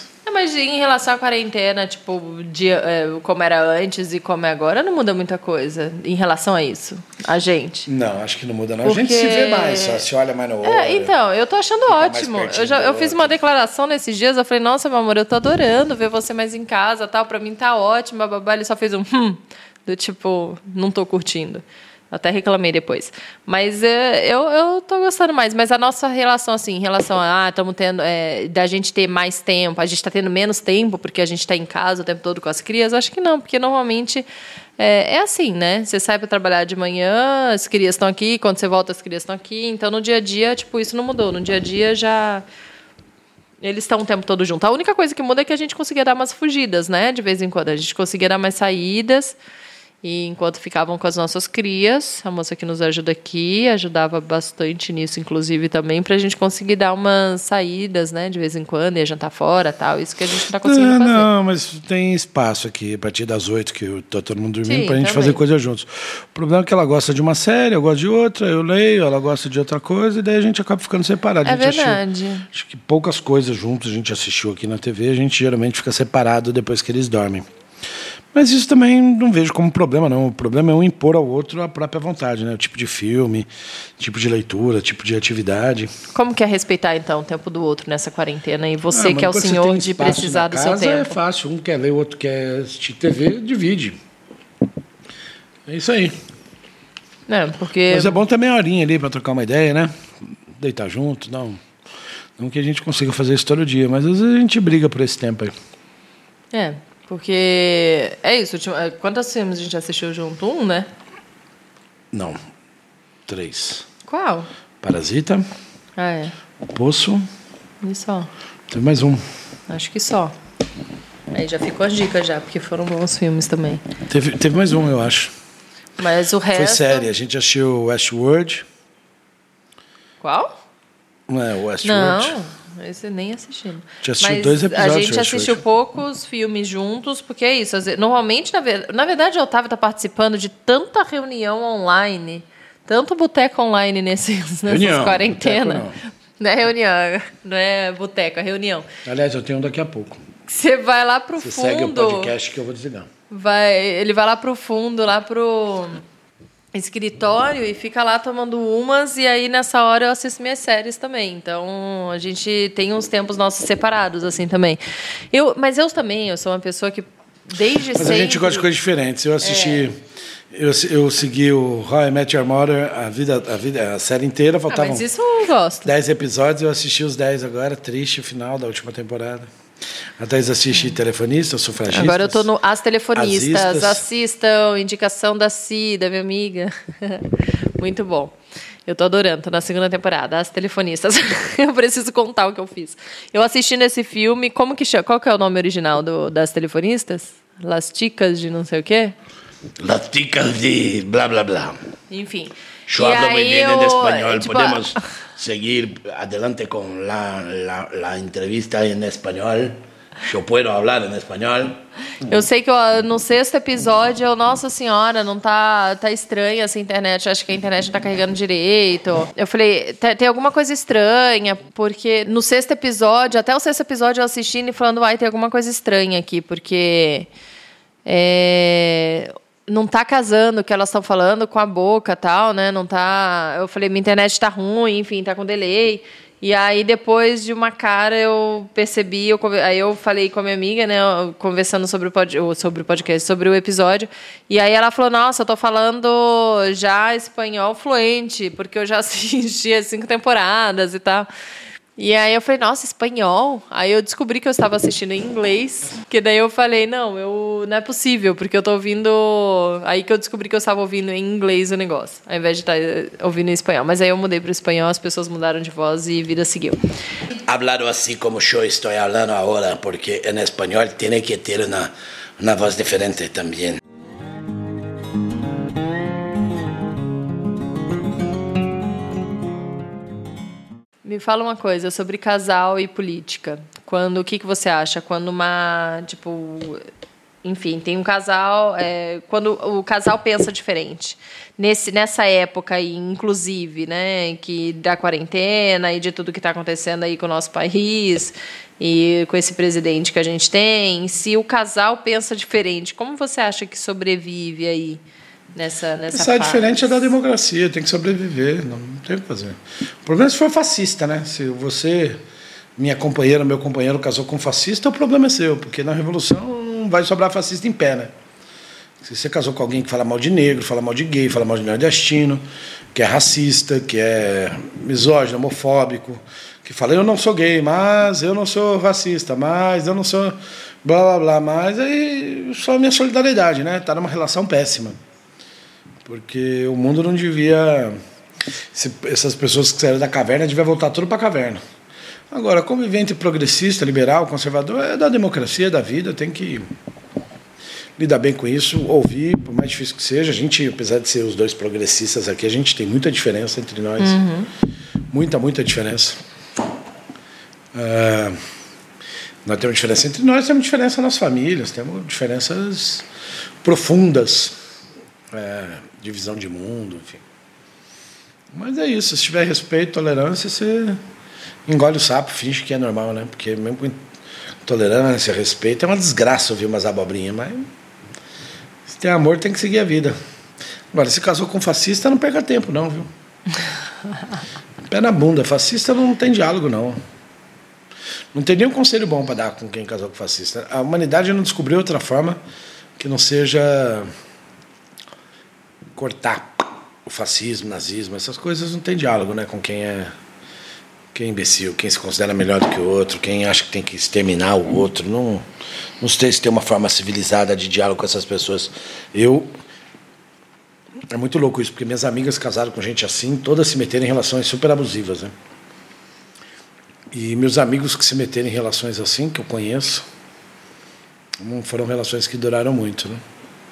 mas em relação à quarentena, tipo, como era antes e como é agora, não muda muita coisa em relação a isso, a gente. Não, acho que não muda não. Porque... A gente se vê mais, só se olha mais no olho. Então, eu tô achando ótimo. Eu fiz uma declaração nesses dias, eu falei, nossa, meu amor, eu tô adorando ver você mais em casa, tal, pra mim tá ótimo, bababá. Ele só fez do tipo, não tô curtindo. Até reclamei depois. Mas eu tô gostando mais. Mas a nossa relação, assim, em relação a estamos tendo, da gente ter mais tempo, a gente está tendo menos tempo porque a gente está em casa o tempo todo com as crias, acho que não, porque normalmente é assim, né? Você sai para trabalhar de manhã, as crias estão aqui, quando você volta, as crias estão aqui. Então, no dia a dia, tipo, isso não mudou. No dia a dia já. Eles estão o tempo todo juntos. A única coisa que muda é que a gente conseguia dar umas fugidas, né? De vez em quando. A gente conseguia dar mais saídas. E enquanto ficavam com as nossas crias, a moça que nos ajuda aqui ajudava bastante nisso, inclusive, também, para a gente conseguir dar umas saídas, né, de vez em quando, ia jantar fora e tal. Isso que a gente está conseguindo fazer. Não, mas tem espaço aqui, a partir das 8, que está todo mundo dormindo, para a gente fazer coisa juntos. O problema é que ela gosta de uma série, eu gosto de outra, eu leio, ela gosta de outra coisa, e daí a gente acaba ficando separado. É verdade. Acho que poucas coisas juntos a gente assistiu aqui na TV, a gente geralmente fica separado depois que eles dormem. Mas isso também não vejo como problema, não. O problema é um impor ao outro a própria vontade, né? O tipo de filme, tipo de leitura, tipo de atividade. Como que é respeitar, então, o tempo do outro nessa quarentena? E você que é o senhor de precisar do seu tempo? É fácil. Um quer ler, o outro quer assistir TV, divide. É isso aí. Porque... Mas é bom também a horinha ali para trocar uma ideia, né? Deitar junto, não que a gente consiga fazer isso todo dia, mas às vezes a gente briga por esse tempo aí. Porque é isso. Quantos filmes a gente assistiu junto? 1, né? Não. 3. Qual? Parasita. O Poço. E só. Tem mais um. Acho que só. Aí já ficou as dicas já, porque foram bons filmes também. Teve mais um, eu acho. Mas o resto... Foi série. A gente assistiu Westworld. Qual? Não é Westworld? Não. Esse nem assistindo. Já assistiu 2 episódios. A gente assistiu poucos filmes juntos, porque é isso. Normalmente, na verdade, o Otávio está participando de tanta reunião online, tanto boteco online nessas quarentenas. Não é reunião, não é boteco, é reunião. Aliás, eu tenho um daqui a pouco. Você vai lá pro fundo. Você segue o podcast que eu vou desligar. Ele vai lá pro fundo, lá pro escritório e fica lá tomando umas, e aí nessa hora eu assisto minhas séries também. Então a gente tem uns tempos nossos separados assim também. Mas eu sou uma pessoa que desde sempre... Mas a gente gosta de coisas diferentes. Eu assisti, eu segui o How I Met Your Mother a série inteira, faltavam mas isso eu gosto. 10 episódios, eu assisti os 10 agora, triste o final da última temporada. A Thaís assiste Telefonista, Sufragistas. Agora eu tô no As Telefonistas. Assistam, indicação da minha amiga. Muito bom. Eu tô adorando, tô na 2ª temporada, As Telefonistas. Eu preciso contar o que eu fiz. Eu assisti nesse filme, como que chama? Qual que é o nome original das Telefonistas? Las Chicas de não sei o quê? Las Chicas de blá blá blá. Enfim. Eu hablo muy bien en español. Podemos seguir adelante con la entrevista en español. Eu posso falar em espanhol. Eu sei que no 6º episódio, nossa senhora, não tá estranha essa internet. Acho que a internet não tá carregando direito. Eu falei, tem alguma coisa estranha, porque no 6º episódio, até o 6º episódio eu assistindo e falando, tem alguma coisa estranha aqui, porque não tá casando o que elas estão falando com a boca, tal, né? Não tá. Eu falei, minha internet tá ruim, enfim, tá com delay. E aí, depois de uma cara, eu percebi, aí eu falei com a minha amiga, né, conversando sobre o podcast, sobre o episódio, e aí ela falou, nossa, eu tô falando já espanhol fluente, porque eu já assisti as 5 temporadas e tal. E aí eu falei, nossa, espanhol? Aí eu descobri que eu estava assistindo em inglês, que daí eu falei, não é possível, porque eu tô ouvindo... Aí que eu descobri que eu estava ouvindo em inglês o negócio, ao invés de estar ouvindo em espanhol. Mas aí eu mudei para o espanhol, as pessoas mudaram de voz e a vida seguiu. Hablado assim como eu estou falando agora, porque em espanhol tem que ter uma voz diferente também. Me fala uma coisa sobre casal e política. O que você acha? Quando enfim, tem um casal... quando o casal pensa diferente. Nessa época aí, inclusive, né, que da quarentena e de tudo que está acontecendo aí com o nosso país e com esse presidente que a gente tem, se o casal pensa diferente, como você acha que sobrevive aí nessa Pensar fase? diferente é da democracia, tem que sobreviver, não tem o que fazer. O problema é se for fascista, né? Se você, minha companheira, meu companheiro casou com um fascista, o problema é seu, porque na Revolução não vai sobrar fascista em pé, né? Se você casou com alguém que fala mal de negro, fala mal de gay, fala mal de nordestino, que é racista, que é misógino, homofóbico, que fala, eu não sou gay, mas eu não sou racista, mas eu não sou blá, blá, blá, mas aí só a minha solidariedade, né? Está numa relação péssima. Porque o mundo não devia... Essas pessoas que saíram da caverna deviam voltar tudo para a caverna. Agora, conviver entre progressista, liberal, conservador, é da democracia, é da vida, tem que lidar bem com isso, ouvir, por mais difícil que seja. A gente, apesar de ser os dois progressistas aqui, a gente tem muita diferença entre nós. Muita diferença. Nós temos diferença entre nós, temos diferença nas famílias, temos diferenças profundas, divisão de mundo, enfim. Mas é isso, se tiver respeito, tolerância, você engole o sapo, finge que é normal, né? Porque mesmo com tolerância, respeito, é uma desgraça ouvir umas abobrinhas, mas se tem amor, tem que seguir a vida. Agora, se casou com fascista, não perca tempo, não, viu? Pé na bunda, fascista não tem diálogo, não. Não tem nenhum conselho bom para dar com quem casou com fascista. A humanidade não descobriu outra forma que não seja cortar o fascismo, nazismo, essas coisas não tem diálogo, né? Com quem é imbecil, quem se considera melhor do que o outro, quem acha que tem que exterminar o outro. Não sei se tem uma forma civilizada de diálogo com essas pessoas. É muito louco isso, porque minhas amigas casaram com gente assim, todas se meteram em relações super abusivas, né? E meus amigos que se meteram em relações assim, que eu conheço, não foram relações que duraram muito, né?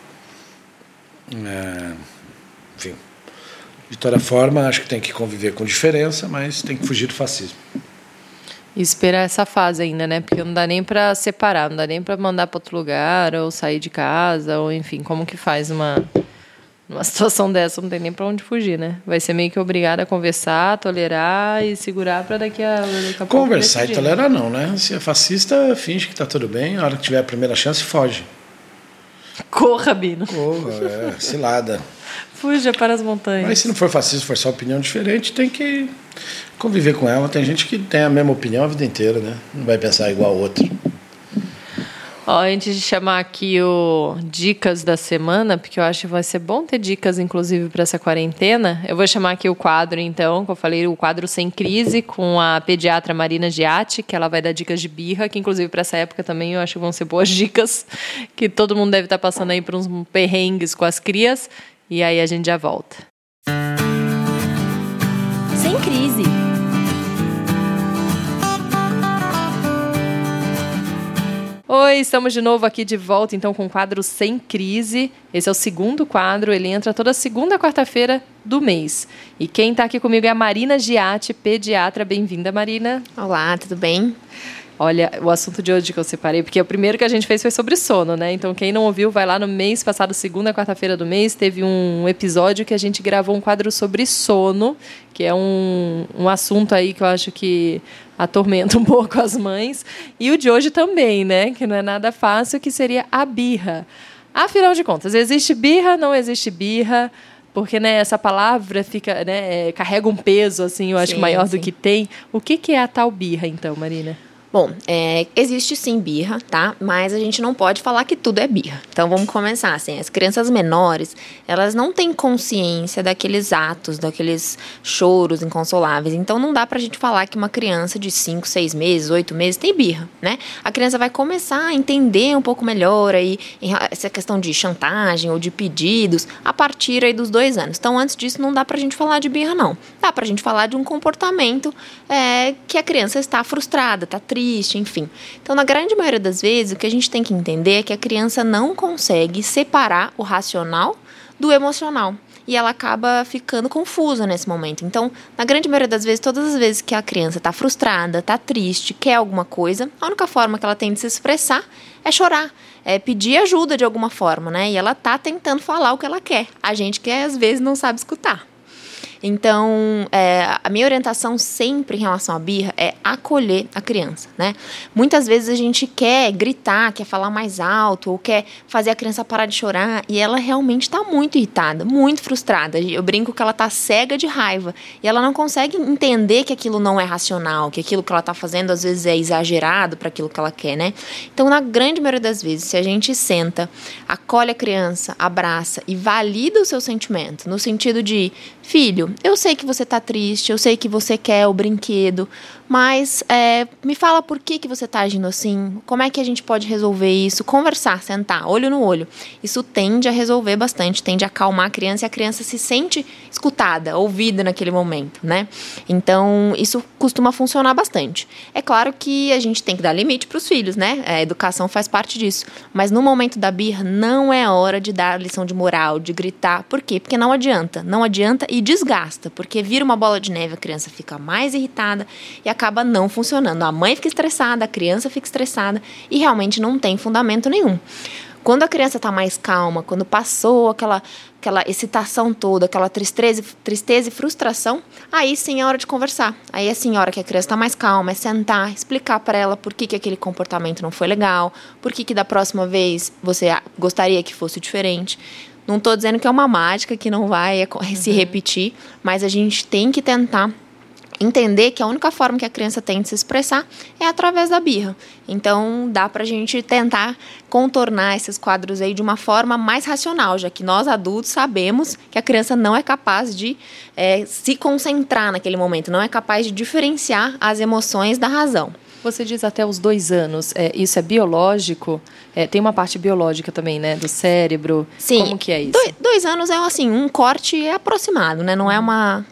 Enfim, de toda forma, acho que tem que conviver com diferença, mas tem que fugir do fascismo. E esperar essa fase ainda, né? Porque não dá nem para separar, não dá nem para mandar para outro lugar, ou sair de casa, ou enfim, como que faz numa situação dessa? Não tem nem para onde fugir, né? Vai ser meio que obrigado a conversar, tolerar e segurar para daqui a pouco conversar decidir, e tolerar não, né? Se é fascista, finge que tá tudo bem, na hora que tiver a primeira chance, foge. Corra, Bino. Corra, cilada. Fuja para as montanhas. Mas se não for fascista, for só opinião diferente, tem que conviver com ela. Tem gente que tem a mesma opinião a vida inteira, né? Não vai pensar igual ao outro. Antes de chamar aqui o Dicas da Semana, porque eu acho que vai ser bom ter dicas, inclusive, para essa quarentena, eu vou chamar aqui o quadro, então, que eu falei, o quadro Sem Crise, com a pediatra Marina Giatti, que ela vai dar dicas de birra, que, inclusive, para essa época também eu acho que vão ser boas dicas, que todo mundo deve estar passando aí por uns perrengues com as crias, e aí a gente já volta. Sem Crise. Oi, estamos de novo aqui de volta, então, com o quadro Sem Crise. Esse é o segundo quadro, ele entra toda segunda e quarta-feira do mês. E quem está aqui comigo é a Marina Giatti, pediatra. Bem-vinda, Marina. Olá, tudo bem? Olha, o assunto de hoje que eu separei, porque o primeiro que a gente fez foi sobre sono, né? Então, quem não ouviu, vai lá no mês passado, segunda e quarta-feira do mês, teve um episódio que a gente gravou um quadro sobre sono, que é um assunto aí que eu acho que atormenta um pouco as mães. E o de hoje também, né? Que não é nada fácil, que seria a birra. Afinal de contas, existe birra, não existe birra? Porque, né, essa palavra fica, né, carrega um peso, assim, eu acho maior do que tem. O que é a tal birra, então, Marina? Bom, existe sim birra, tá? Mas a gente não pode falar que tudo é birra. Então, vamos começar assim. As crianças menores, elas não têm consciência daqueles atos, daqueles choros inconsoláveis. Então, não dá pra gente falar que uma criança de 5, 6 meses, 8 meses tem birra, né? A criança vai começar a entender um pouco melhor aí essa questão de chantagem ou de pedidos a partir aí dos 2 anos. Então, antes disso, não dá pra gente falar de birra, não. Dá pra gente falar de um comportamento que a criança está frustrada, tá triste, enfim. Então, na grande maioria das vezes, o que a gente tem que entender é que a criança não consegue separar o racional do emocional. e ela acaba ficando confusa nesse momento. Então, na grande maioria das vezes, todas as vezes que a criança está frustrada, está triste, quer alguma coisa, a única forma que ela tem de se expressar é chorar, é pedir ajuda de alguma forma, né? E ela tá tentando falar o que ela quer. A gente que às vezes não sabe escutar. Então, a minha orientação sempre em relação à birra é acolher a criança, né? Muitas vezes a gente quer gritar, quer falar mais alto, ou quer fazer a criança parar de chorar, e ela realmente está muito irritada, muito frustrada. Eu brinco que ela está cega de raiva, e ela não consegue entender que aquilo não é racional, que aquilo que ela está fazendo às vezes é exagerado para aquilo que ela quer, né? Então, na grande maioria das vezes, se a gente senta, acolhe a criança, abraça e valida o seu sentimento, no sentido de, filho, eu sei que você está triste, eu sei que você quer o brinquedo, mas me fala por que você está agindo assim, como é que a gente pode resolver isso, conversar, sentar, olho no olho. Isso tende a resolver bastante, tende a acalmar a criança e a criança se sente escutada, ouvida naquele momento, né? Então, isso costuma funcionar bastante. É claro que a gente tem que dar limite para os filhos, né? A educação faz parte disso. Mas no momento da birra, não é hora de dar lição de moral, de gritar. Por quê? Porque não adianta e desgasta, porque vira uma bola de neve, a criança fica mais irritada e acaba não funcionando. A mãe fica estressada, a criança fica estressada e realmente não tem fundamento nenhum. Quando a criança está mais calma, quando passou aquela excitação toda, aquela tristeza e frustração, aí sim é hora de conversar. Aí é sim a hora que a criança está mais calma, é sentar, explicar para ela por que aquele comportamento não foi legal, por que da próxima vez você gostaria que fosse diferente. Não estou dizendo que é uma mágica que não vai se repetir, mas a gente tem que tentar entender que a única forma que a criança tem de se expressar é através da birra. Então, dá pra gente tentar contornar esses quadros aí de uma forma mais racional, já que nós adultos sabemos que a criança não é capaz de se concentrar naquele momento, não é capaz de diferenciar as emoções da razão. Você diz até os 2 anos, isso é biológico? Tem uma parte biológica também, né? Do cérebro? Sim. Como que é isso? 2 anos é assim, um corte aproximado, né? Não é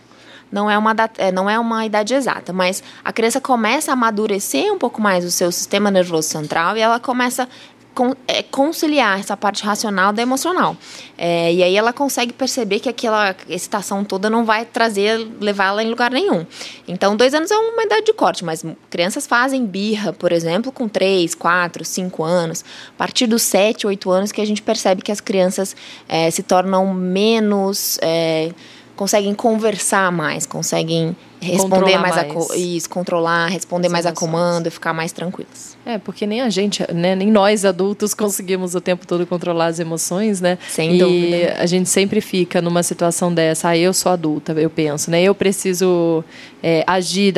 uma idade exata, mas a criança começa a amadurecer um pouco mais o seu sistema nervoso central e ela começa a conciliar essa parte racional da emocional. E aí ela consegue perceber que aquela excitação toda não vai levá-la em lugar nenhum. Então, 2 anos é uma idade de corte, mas crianças fazem birra, por exemplo, com 3, 4, 5 anos. A partir dos 7, 8 anos que a gente percebe que as crianças se tornam menos... conseguem conversar mais, conseguem responder controlar, responder mais a comando e ficar mais tranquilos. Porque nem a gente, né, nem nós adultos conseguimos o tempo todo controlar as emoções, né? Sem dúvida. E a gente sempre fica numa situação dessa, eu sou adulta, eu penso, né? Eu preciso agir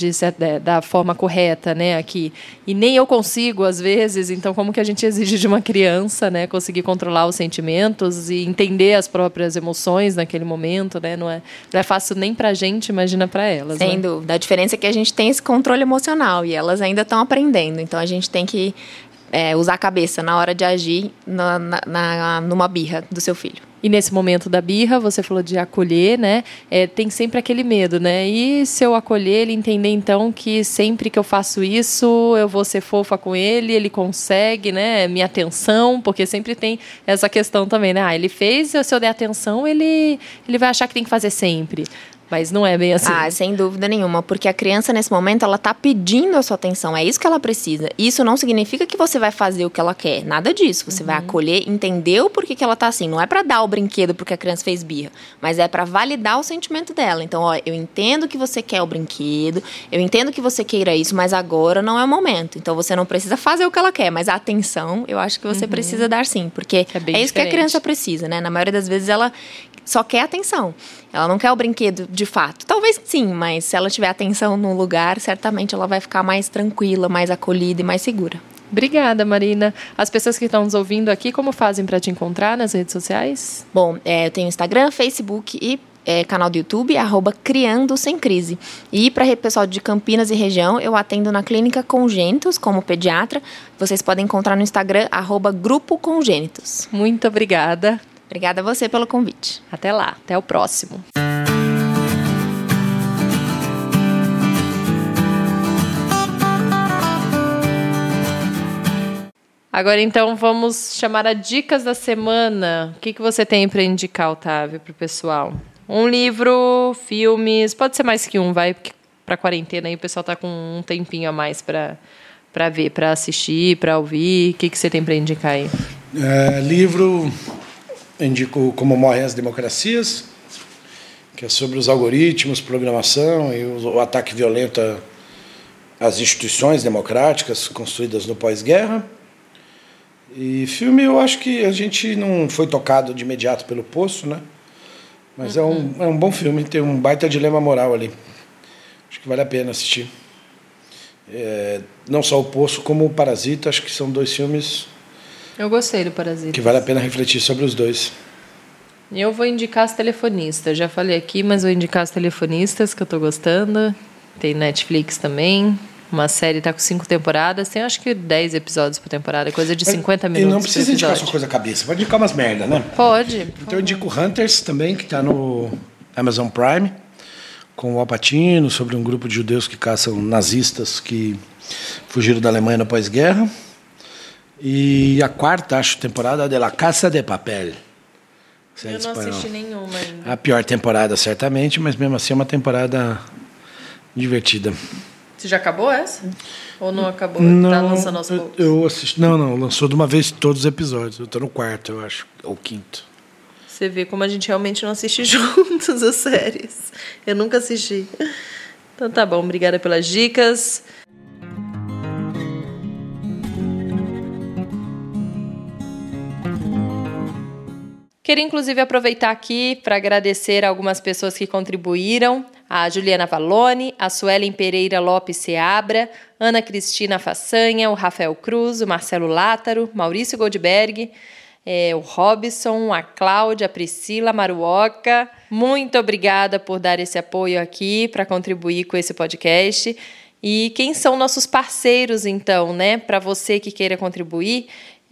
da forma correta, né, aqui. E nem eu consigo, às vezes, então como que a gente exige de uma criança, né, conseguir controlar os sentimentos e entender as próprias emoções naquele momento, né? Não é fácil nem pra gente, imagina pra elas. Sem dúvida. A diferença é que a gente tem esse controle emocional e elas ainda estão aprendendo. Então, a gente tem que usar a cabeça na hora de agir numa birra do seu filho. E nesse momento da birra, você falou de acolher, né? Tem sempre aquele medo, né? E se eu acolher, ele entender, então, que sempre que eu faço isso, eu vou ser fofa com ele, ele consegue, né? Minha atenção, porque sempre tem essa questão também, né? Ele fez, se eu der atenção, ele vai achar que tem que fazer sempre. Mas não é bem assim. Sem dúvida nenhuma, porque a criança nesse momento ela está pedindo a sua atenção, é isso que ela precisa. Isso não significa que você vai fazer o que ela quer, nada disso. Você vai acolher, entender o porquê que ela está assim. Não é para dar o brinquedo porque a criança fez birra, mas é para validar o sentimento dela. Então, eu entendo que você quer o brinquedo, eu entendo que você queira isso, mas agora não é o momento. Então, você não precisa fazer o que ela quer, mas a atenção, eu acho que você precisa dar sim, porque é isso que a criança precisa, né? Na maioria das vezes, ela só quer atenção. Ela não quer o brinquedo de fato. Talvez sim, mas se ela tiver atenção no lugar, certamente ela vai ficar mais tranquila, mais acolhida e mais segura. Obrigada, Marina. As pessoas que estão nos ouvindo aqui, como fazem para te encontrar nas redes sociais? Bom, eu tenho Instagram, Facebook e canal do YouTube, @Criando Sem Crise. E para o pessoal de Campinas e região, eu atendo na Clínica Congênitos como pediatra. Vocês podem encontrar no Instagram, @Grupo Congênitos. Muito obrigada. Obrigada a você pelo convite. Até lá, até o próximo. Agora, então, vamos chamar a dicas da semana. O que você tem para indicar, Otávio, para o pessoal? Um livro, filmes, pode ser mais que um, vai, porque para quarentena aí o pessoal tá com um tempinho a mais para ver, para assistir, para ouvir. O que você tem para indicar aí? Livro, indico Como Morrem as Democracias, que é sobre os algoritmos, programação e o ataque violento às instituições democráticas construídas no pós-guerra. E filme, eu acho que a gente não foi tocado de imediato pelo Poço, né? Mas é um bom filme, tem um baita dilema moral ali. Acho que vale a pena assistir. Não só o Poço, como o Parasita, acho que são 2 filmes... Eu gostei do Parasita. Que vale a pena refletir sobre os 2. Eu vou indicar As Telefonistas. Já falei aqui, mas vou indicar As Telefonistas, que eu estou gostando. Tem Netflix também. Uma série está com 5 temporadas. Tem acho que 10 episódios por temporada. Coisa de 50 minutos. E não precisa indicar sua coisa cabeça. Pode indicar umas merda, né? Pode. Então eu indico Hunters também, que está no Amazon Prime, com o Al Pacino, sobre um grupo de judeus que caçam nazistas que fugiram da Alemanha no pós-guerra. E a 4ª, acho, temporada de La Casa de Papel. Eu não assisti nenhuma ainda. A pior temporada, certamente, mas mesmo assim é uma temporada divertida. Você já acabou essa? Ou não acabou? Não, tá lançando aos poucos? Eu assisti. Não, lançou de uma vez todos os episódios. Eu tô no 4º, eu acho. Ou 5º. Você vê como a gente realmente não assiste juntos as séries. Eu nunca assisti. Então tá bom, obrigada pelas dicas. Queria, inclusive, aproveitar aqui para agradecer a algumas pessoas que contribuíram. A Juliana Valone, a Suelen Pereira Lopes Seabra, Ana Cristina Façanha, o Rafael Cruz, o Marcelo Látaro, Maurício Goldberg, o Robson, a Cláudia, a Priscila Maruoca. Muito obrigada por dar esse apoio aqui para contribuir com esse podcast. E quem são nossos parceiros, então, né? Para você que queira contribuir,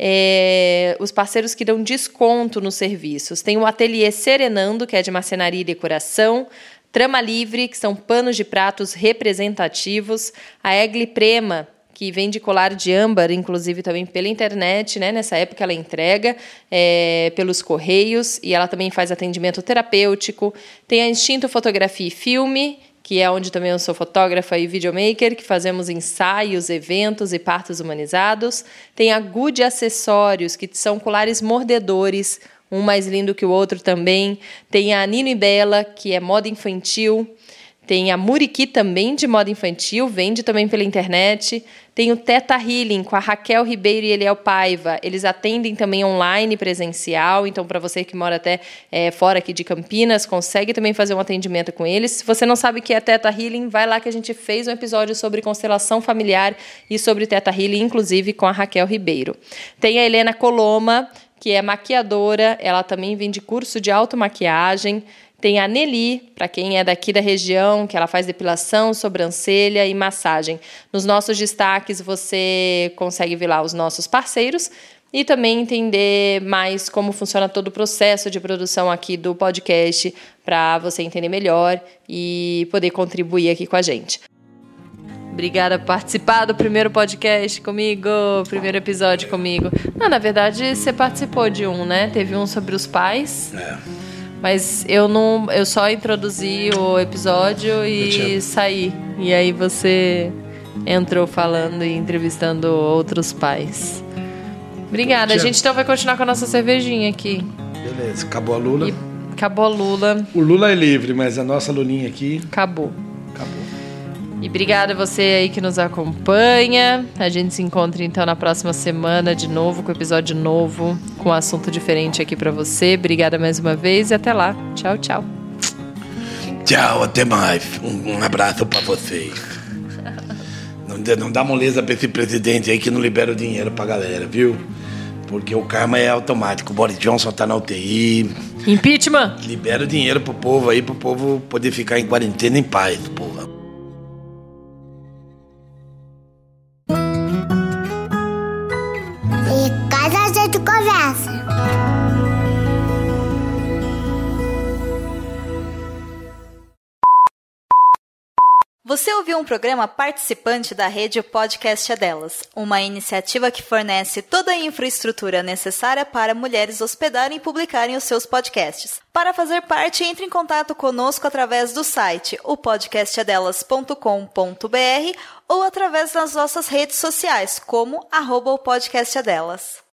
os parceiros que dão desconto nos serviços. Tem o Ateliê Serenando, que é de marcenaria e decoração, Trama Livre, que são panos de pratos representativos, a Egli Prema, que vende colar de âmbar, inclusive também pela internet, né? Nessa época ela entrega pelos correios e ela também faz atendimento terapêutico. Tem a Instinto Fotografia e Filme, que é onde também eu sou fotógrafa e videomaker, que fazemos ensaios, eventos e partos humanizados. Tem a Good Acessórios, que são colares mordedores, um mais lindo que o outro também. Tem a Nino e Bela, que é moda infantil. Tem a Muriqui também de moda infantil, vende também pela internet. Tem o Teta Healing com a Raquel Ribeiro e Eliel Paiva. Eles atendem também online, presencial. Então, para você que mora até fora aqui de Campinas, consegue também fazer um atendimento com eles. Se você não sabe o que é Teta Healing, vai lá que a gente fez um episódio sobre constelação familiar e sobre Teta Healing, inclusive com a Raquel Ribeiro. Tem a Helena Coloma, que é maquiadora. Ela também vende curso de automaquiagem. Tem a Nelly, para quem é daqui da região, que ela faz depilação, sobrancelha e massagem. Nos nossos destaques você consegue ver lá os nossos parceiros e também entender mais como funciona todo o processo de produção aqui do podcast para você entender melhor e poder contribuir aqui com a gente. Obrigada por participar do primeiro podcast comigo, primeiro episódio comigo. Não, na verdade, você participou de um, né? Teve um sobre os pais. Mas eu só introduzi o episódio e saí. E aí você entrou falando e entrevistando outros pais. Obrigada. A gente então vai continuar com a nossa cervejinha aqui. Beleza, acabou a Lula. Acabou a Lula. O Lula é livre, mas a nossa Lulinha aqui... Acabou. E obrigada a você aí que nos acompanha. A gente se encontra então na próxima semana de novo, com episódio novo, com um assunto diferente aqui pra você. Obrigada mais uma vez e até lá. Tchau, tchau. Tchau, até mais. Um abraço pra vocês. Não dá moleza pra esse presidente aí que não libera o dinheiro pra galera, viu? Porque o karma é automático. O Boris Johnson tá na UTI. Impeachment! Libera o dinheiro pro povo aí, pro povo poder ficar em quarentena em paz, porra. Você ouviu um programa participante da rede Podcast é Delas, uma iniciativa que fornece toda a infraestrutura necessária para mulheres hospedarem e publicarem os seus podcasts. Para fazer parte, entre em contato conosco através do site opodcastadelas.com.br ou através das nossas redes sociais, como @opodcastadelas.